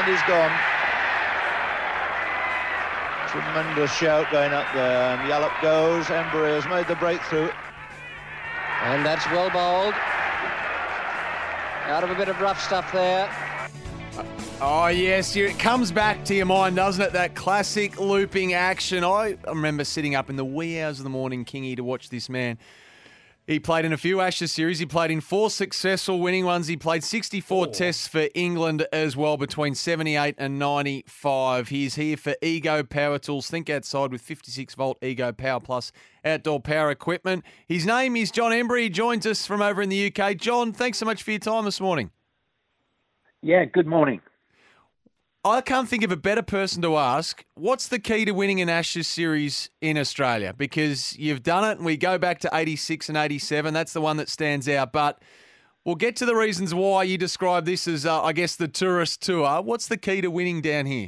and he's gone. Tremendous shout going up there, and Yallop goes. Embry has made the breakthrough. And that's well bowled. Out of a bit of rough stuff there. Oh, yes, it comes back to your mind, doesn't it? That classic looping action. I remember sitting up in the wee hours of the morning, Kingy, to watch this man. He played in a few Ashes series. He played in 4 successful winning ones. He played 64 tests for England as well between 78 and 95. He's here for Ego Power Tools. Think outside with 56-volt Ego Power Plus outdoor power equipment. His name is John Embry. He joins us from over in the UK. John, thanks so much for your time this morning. Yeah, good morning. I can't think of a better person to ask, what's the key to winning an Ashes series in Australia? Because you've done it, and we go back to 86 and 87. That's the one that stands out. But we'll get to the reasons why you describe this as, I guess, the tourist tour. What's the key to winning down here?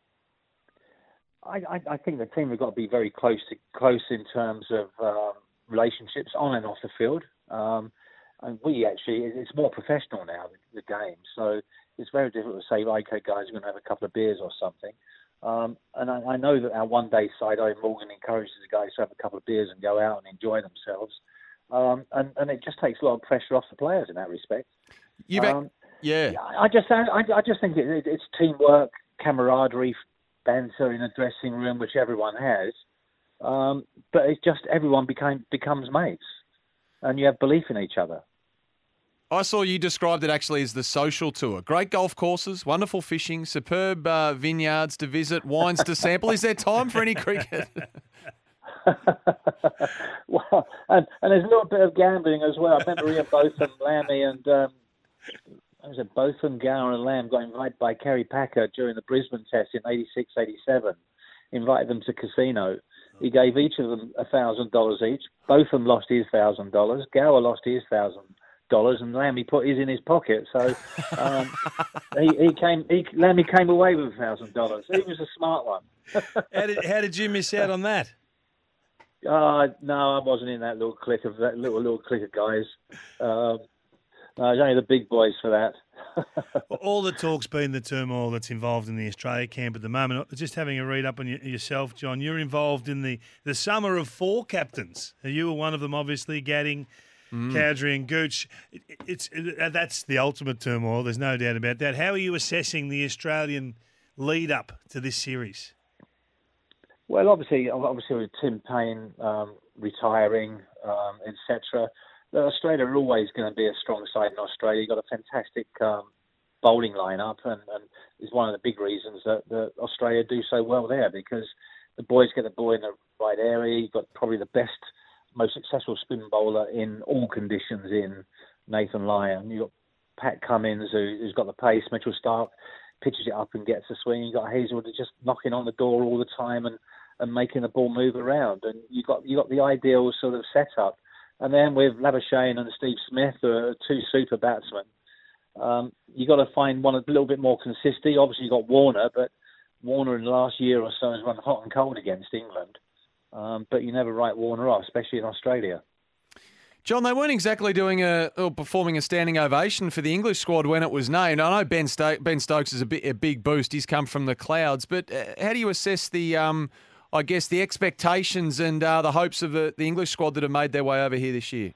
I think the team have got to be very close in terms of relationships on and off the field. And it's more professional now, the game. So it's very difficult to say, okay, guys, we're going to have a couple of beers or something. And I know that our one-day side, Morgan, encourages the guys to have a couple of beers and go out and enjoy themselves. And it just takes a lot of pressure off the players in that respect. Yeah. I just think it's teamwork, camaraderie, banter in a dressing room, which everyone has. But it's just everyone becomes mates, and you have belief in each other. I saw you described it actually as the social tour. Great golf courses, wonderful fishing, superb vineyards to visit, wines to sample. Is there time for any cricket? Well, and there's a little bit of gambling as well. I remember Ian Botham, Lammy, and Botham, Gower and Lamb got invited by Kerry Packer during the Brisbane Test in 86, 87. Invited them to casino. He gave each of them $1,000 each. Botham lost his $1,000. Gower lost his $1,000. And Lammy put his in his pocket, so Lammy came away with $1,000. He was a smart one. How did you miss out on that? No, I wasn't in that little clique of guys. No, it was only the big boys for that. Well, all the talk's been the turmoil that's involved in the Australia camp at the moment. Just having a read up on yourself, John, you're involved in the summer of 4 captains. You were one of them, obviously, Gadding, Cowdrey and Gooch. That's the ultimate turmoil. There's no doubt about that. How are you assessing the Australian lead up to this series? Well, obviously with Tim Payne retiring, etc., Australia are always going to be a strong side in Australia. You've got a fantastic bowling lineup, and it's one of the big reasons that Australia do so well there, because the boys get the ball in the right area. You've got probably the best, most successful spin bowler in all conditions in Nathan Lyon. You've got Pat Cummins, who's got the pace. Mitchell Starc pitches it up and gets a swing. You've got Hazelwood just knocking on the door all the time and making the ball move around. And you got the ideal sort of setup. And then with Labuschagne and Steve Smith, who are 2 super batsmen, you got to find one a little bit more consistent. Obviously, you got Warner, but Warner in the last year or so has run hot and cold against England. But you never write Warner off, especially in Australia. John, they weren't exactly performing a standing ovation for the English squad when it was named. I know Ben Stokes is a big boost. He's come from the clouds. But how do you assess the expectations and the hopes of the English squad that have made their way over here this year?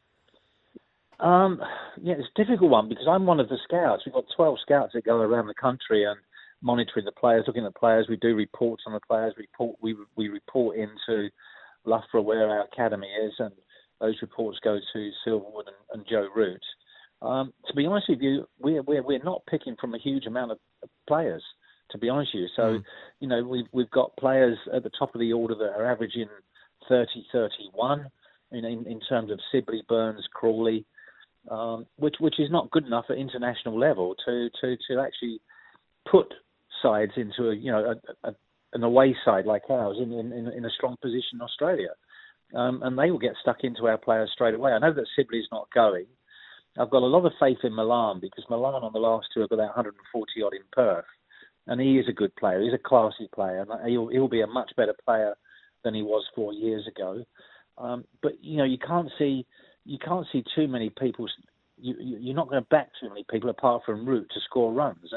It's a difficult one because I'm one of the scouts. We've got 12 scouts that go around the country and monitoring the players, looking at the players. We do reports on the players. We report into Loughborough where our academy is, and those reports go to Silverwood and Joe Root. To be honest with you, we're not picking from a huge amount of players, to be honest with you. So, we've got players at the top of the order that are averaging 30, 31 in terms of Sibley, Burns, Crawley, which is not good enough at international level to actually put sides into an away side like ours in a strong position in Australia. And they will get stuck into our players straight away. I know that Sibley's not going. I've got a lot of faith in Milan because Milan on the last 2 have got 140 odd in Perth. And he is a good player. He's a classy player. And he'll be a much better player than he was 4 years ago. But you can't see too many people. You're not going to back too many people apart from Root to score runs.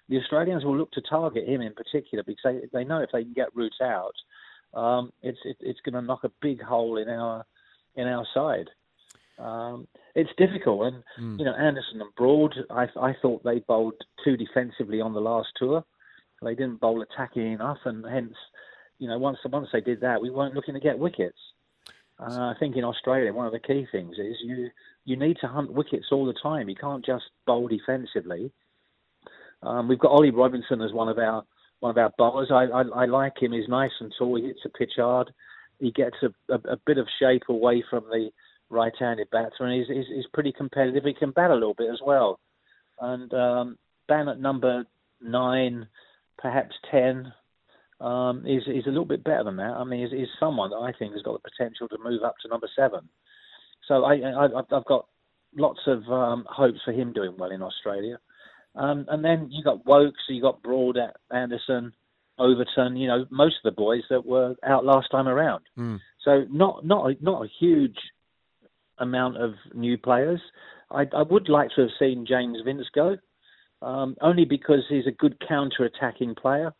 the Australians will look to target him in particular because they know if they can get Root out, it's going to knock a big hole in our side. It's difficult, and Anderson and Broad, I thought they bowled too defensively on the last tour. They didn't bowl attacking enough, and hence, once they did that, we weren't looking to get wickets. I think in Australia, one of the key things is you need to hunt wickets all the time. You can't just bowl defensively. We've got Ollie Robinson as one of our bowlers. I like him. He's nice and tall. He hits the pitch hard. He gets a bit of shape away from the right-handed batsman. He's pretty competitive. He can bat a little bit as well. And Ban at number 9, perhaps 10, is a little bit better than that. I mean, he's someone that I think has got the potential to move up to number 7. So I've got lots of hopes for him doing well in Australia. And then you got Wokes, you got Broad, Anderson, Overton. Most of the boys that were out last time around. So not a huge amount of new players. I would like to have seen James Vince go, only because he's a good counter-attacking player.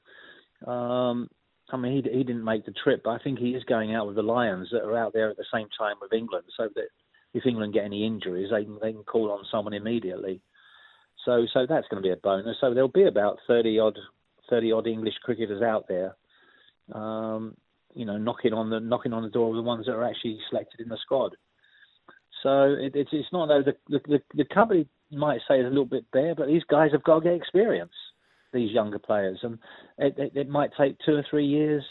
I mean, he didn't make the trip, but I think he is going out with the Lions that are out there at the same time with England, so that if England get any injuries, they can call on someone immediately. So that's going to be a bonus. So there'll be about 30 odd English cricketers out there, knocking on the door of the ones that are actually selected in the squad. So it's not that the company might say is a little bit bare, but these guys have got to get experience, these younger players, and it might take 2 or 3 years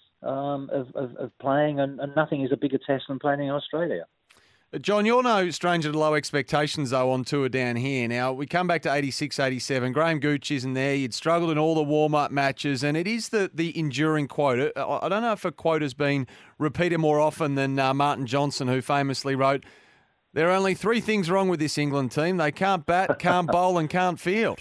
of playing, and nothing is a bigger test than playing in Australia. John, you're no stranger to low expectations, though, on tour down here. Now, we come back to 86, 87. Graham Gooch isn't there. You'd struggled in all the warm-up matches, and it is the enduring quote. I don't know if a quote has been repeated more often than Martin Johnson, who famously wrote, "There are only 3 things wrong with this England team. They can't bat, can't bowl, and can't field."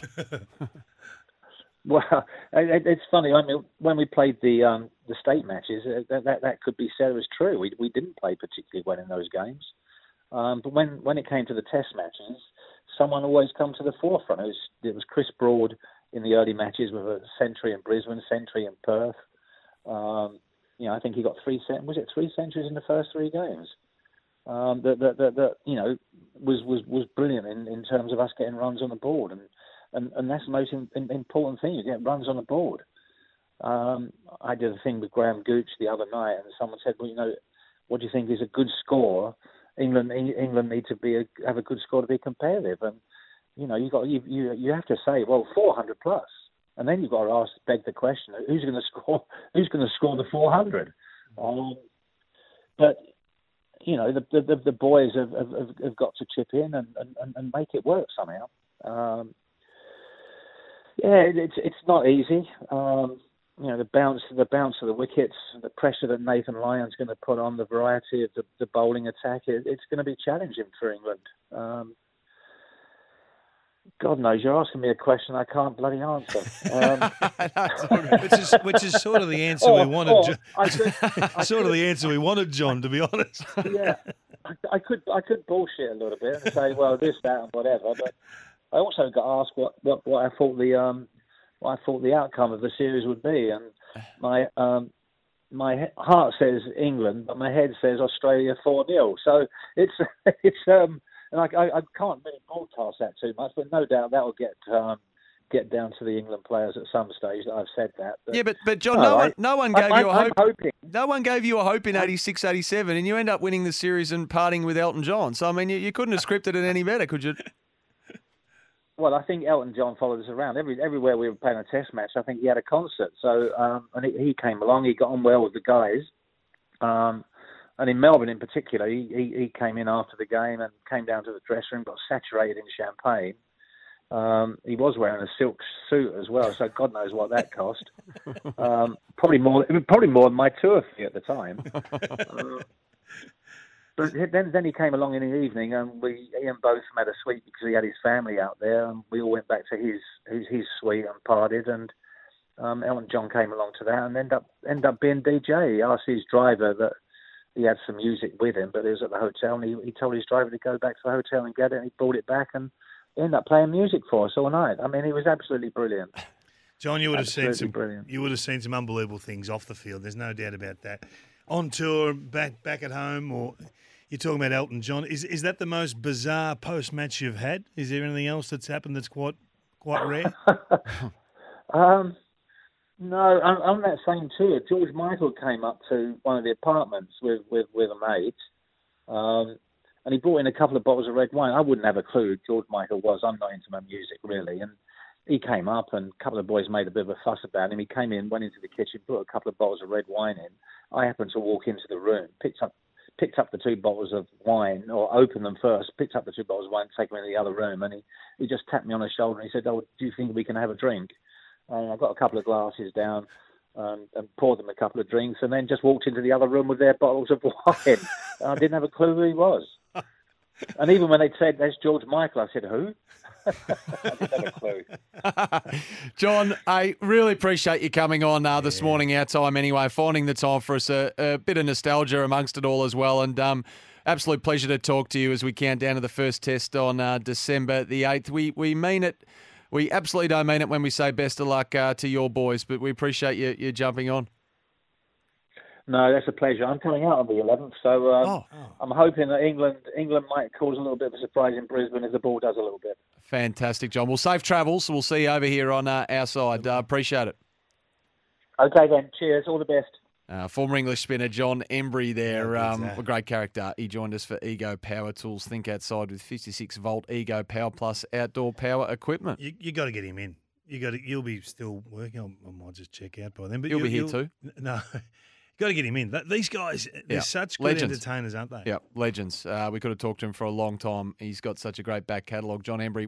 Well, it's funny. I mean, when we played the state matches, that could be said as true. We didn't play particularly well in those games. But when it came to the test matches, someone always come to the forefront. It was Chris Broad in the early matches with a century in Brisbane, century in Perth. I think he got 3 centuries in the first 3 games. That was brilliant in terms of us getting runs on the board, and that's the most important thing. You get runs on the board. I did a thing with Graham Gooch the other night, and someone said, "Well, what do you think is a good score?" England need to have a good score to be competitive, and you have to say, well, 400 plus, and then you've got to beg the question: who's going to score the 400? But the boys have got to chip in and make it work somehow. It's not easy. The bounce of the wickets, the pressure that Nathan Lyon's going to put on, the variety of the bowling attack, it's going to be challenging for England. God knows, you're asking me a question I can't bloody answer. Which is sort of the answer we wanted. Sort of the answer we wanted, John, to be honest. Yeah, I could bullshit a little bit and say, well, this, that, and whatever. But I also got asked what I thought the outcome of the series would be, and my heart says England, but my head says Australia 4-0. So it's and I can't really broadcast that too much, but no doubt that will get down to the England players at some stage that I've said that. But John, no one gave you a hope. No one gave you a hope in 86, 87, and you end up winning the series and parting with Elton John. So I mean, you couldn't have scripted it any better, could you? Well, I think Elton John followed us around. Everywhere we were playing a test match, I think he had a concert. So, and he came along, he got on well with the guys. And in Melbourne in particular, he came in after the game and came down to the dressing room, got saturated in champagne. He was wearing a silk suit as well, so God knows what that cost. Probably more than my tour fee at the time. But then he came along in the evening, and Ian Botham had a suite because he had his family out there, and we all went back to his suite and partied, and Elton John came along to that and ended up being DJ. He asked his driver that he had some music with him, but he was at the hotel, and he told his driver to go back to the hotel and get it, and he brought it back, and he ended up playing music for us all night. I mean, he was absolutely brilliant. John, you would have seen Absolutely some brilliant. You would have seen some unbelievable things off the field. There's no doubt about that. On tour, back at home, or you're talking about Elton John. Is that the most bizarre post match you've had? Is there anything else that's happened that's quite rare? No, on that same tour, George Michael came up to one of the apartments with a mate, and he brought in a couple of bottles of red wine. I wouldn't have a clue who George Michael was. I'm not into my music, really. And he came up, and a couple of boys made a bit of a fuss about him. He came in, went into the kitchen, put a couple of bottles of red wine in. I happened to walk into the room, picked up the 2 bottles of wine, or opened them first, picked up the 2 bottles of wine, take them into the other room, and he just tapped me on the shoulder and he said, "Oh, do you think we can have a drink?" And I got a couple of glasses down and poured them a couple of drinks, and then just walked into the other room with their bottles of wine. I didn't have a clue who he was. And even when they said, "That's George Michael," I said, "Who?" I didn't have a clue. John, I really appreciate you coming on this morning, our time anyway, finding the time for us, a bit of nostalgia amongst it all as well. And absolute pleasure to talk to you as we count down to the first test on December the 8th. We mean it. We absolutely don't mean it when we say best of luck to your boys, but we appreciate you jumping on. No, that's a pleasure. I'm coming out on the 11th, so I'm hoping that England might cause a little bit of a surprise in Brisbane if the ball does a little bit. Fantastic, John. Well, safe travels. We'll see you over here on our side. Appreciate it. Okay, then. Cheers. All the best. Former English spinner John Embry there. A great character. He joined us for Ego Power Tools. Think outside with 56-volt Ego Power Plus outdoor power equipment. You got to get him in. You'll be still working. I might just check out by then. But You'll be here too. No. Got to get him in. These guys, they're such good entertainers, aren't they? Yeah, legends. We could have talked to him for a long time. He's got such a great back catalogue. John Embry.